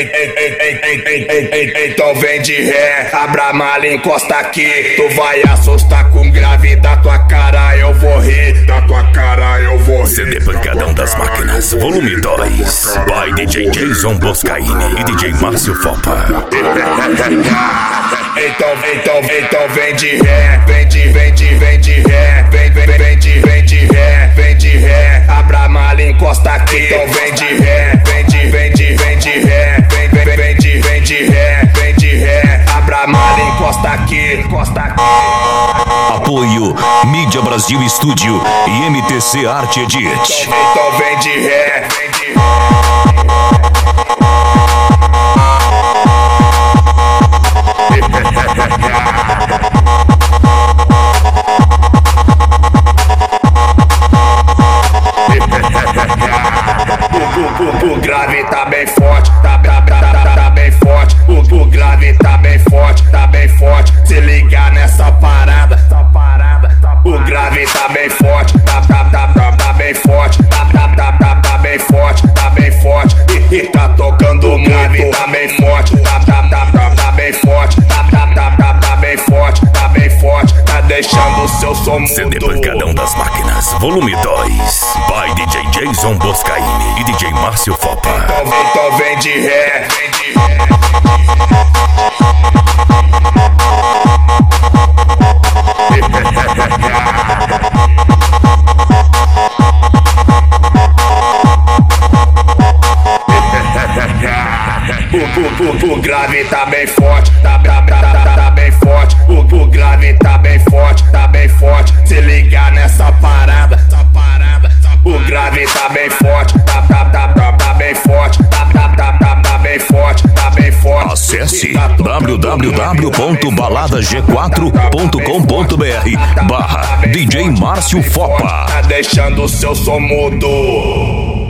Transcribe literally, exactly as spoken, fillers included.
Então vem de ré, abra a mala, encosta aqui. Tu vai assustar com grave da tua cara, eu vou rir. Da tua cara eu vou rir. C D Pancadão das Máquinas, volume dois. By D J Jason Boscaini e D J Márcio Fopa. Então, então, então vem de ré, vem de, vem de, vem de ré, vem, vem, vem de, vem de ré, vem de ré, abra a mala, encosta aqui. Então vem de ré, vem de, vem de, vem de ré, vem, vem, vem de, vem de ré, vem de ré, abra a mala, encosta aqui, encosta aqui. Apoio Mídia Brasil Estúdio e M T C Arte Edit. Então, então vem de ré, vem de ré. O grave tá bem forte, tá, tá, tá, tá, tá bem forte. O, o grave tá bem forte, tá bem forte. Se ligar nessa parada, essa parada. O grave tá bem forte, tá, tá, tá, tá, tá bem forte, tá, tá, tá, tá, tá bem forte, tá bem forte. E, e tá tocando o grave tá bem forte, tá, tá, tá, tá, tá bem forte, tá, tá, tá, tá, tá bem forte, tá bem forte. Tá deixando o seu som mudo. C D Pancadão das Máquinas, volume dois. By D J Jason Boscaini e D J Márcio Fopa. Então, então vem de ré, vem de ré. O, o, o, o grave tá bem forte, tá, tá, tá, tá, tá bem forte. O, o grave tá bem forte, tá bem forte. Se ligar nessa parada, essa parada. O grave tá bem forte, tá, tá, tá, tá, tá bem forte, tá, tá, tá, tá, tá bem forte, tá bem forte. Acesse w w w ponto balada g quatro ponto com ponto b r barra D J Márcio Fopa. Tá deixando o seu som mudo.